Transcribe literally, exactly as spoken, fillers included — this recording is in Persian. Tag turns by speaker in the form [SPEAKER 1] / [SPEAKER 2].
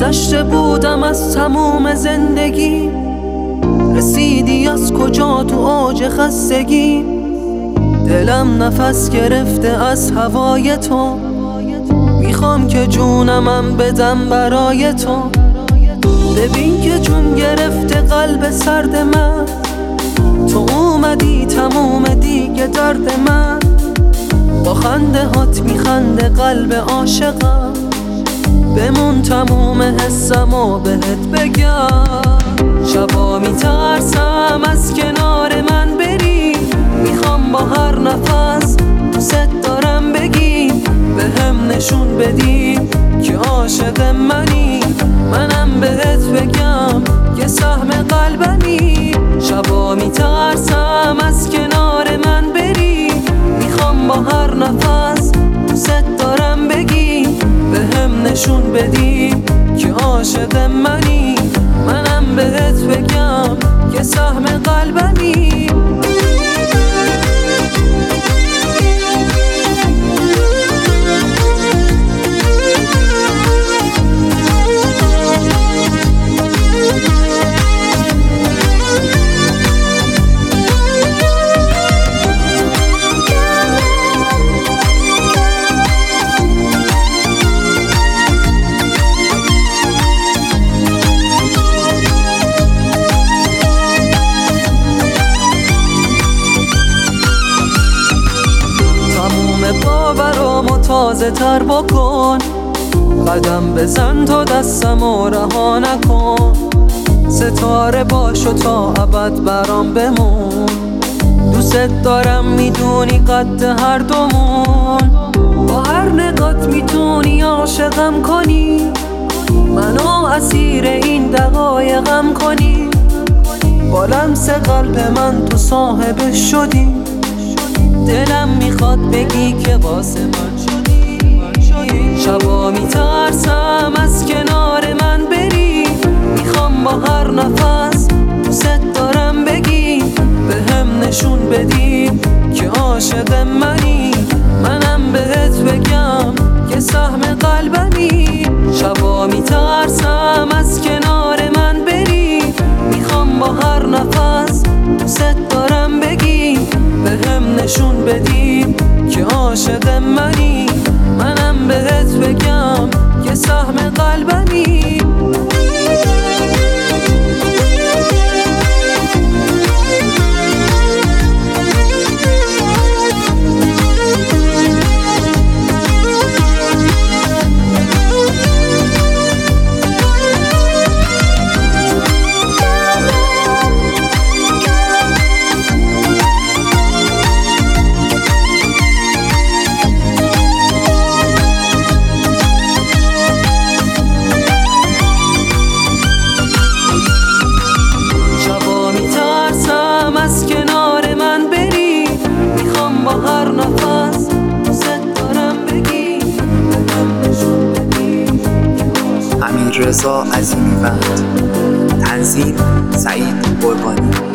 [SPEAKER 1] گذشته بودم از تموم زندگی، رسیدی از کجا تو اوج خستگی. دلم نفس گرفته از هوای تو، میخوام که جونمم بدم برای تو. ببین که جون گرفته قلب سرد من، تو اومدی تموم دیگه درد من. با خنده هات میخنده قلب عاشقم، بمون تموم حسم و بهت بگم. شبا میترسم از کنار من بری، میخوام با هر نفس دوست دارم بگی. به هم نشون بدی که عاشق منی، منم بهت بگم که سهم قلبمی. شبا میترسم از کنار من بری، میخوام با هر نفس دوست دارم بگی. به هم نشون بدی که عاشق منی، منم بهت بگم که سهم قلبمی. باورامو تازه تر بکن، قدم بزن تا دستمو رها نکن. ستاره باشو تا ابد برام بمون، دوست دارم میدونی قد هر دومون. با هر نگات میتونی عاشقم کنی، منو اسیر این دقایقم کنی. با لمس قلب من تو صاحب شدی، دلم میخواد بگی که واسه من شدی. شبا میترسم از کنار من بری، میخوام با هر نفس دوست دارم بگی. به هم نشون بدی که عاشق منی، منم بهت بگم که سهم قلبمی. شبا میترسم از کنار من بری، میخوام با هر نفس دوست دارم بگی. به هم نشون بدی که عاشق منی، منم بهت بگم که سهم قلبمی. از کنار من بری، میخوام با هر نفس دوست دارم بگی.
[SPEAKER 2] امیررضا عظیمی‌وقت، تنظیم سعید قربانی.